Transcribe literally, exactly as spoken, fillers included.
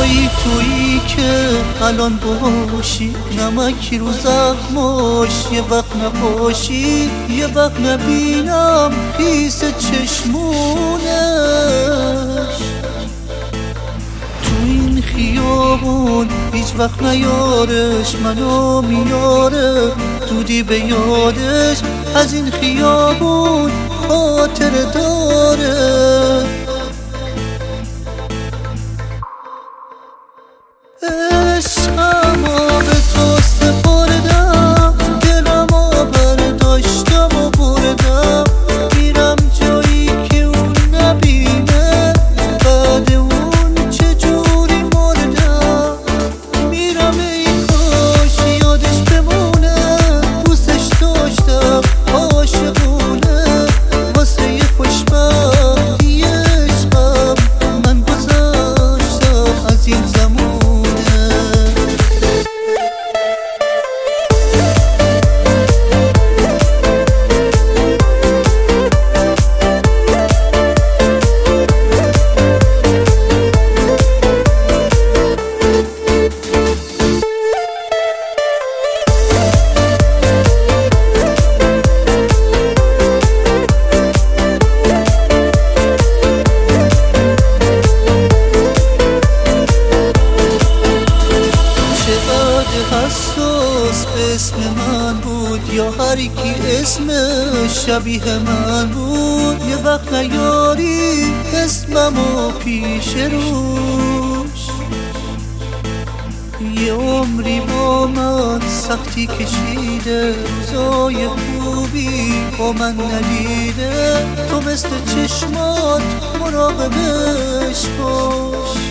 جایی تویی که الان باشی، نمکی رو زخماش یه وقت نباشی، یه وقت نبینم خیس چشمونش. تو این خیابون هیچ وقت نیارش منو میاره، دودی به یادش از این خیابون خاطر داره. عشقمو به تو سپردم، دلمو برداشتم و بردم، میرم جایی که اون نبینه، بعد اون چجوری مردم. میرم ای کاش یادش بمونه، دوستش داشتم عاشقونه، واسه یه خوشبختی عشقم من گذاشتم از این زمان. حساس به اسم من بود یا هر کی اسمش شبیه من بود، یه وقت نیاری اسممو پیش روش. یه عمری با من سختی کشیده، روزای خوبی با من ندیده، تو مثل چشمات مراقبش باش.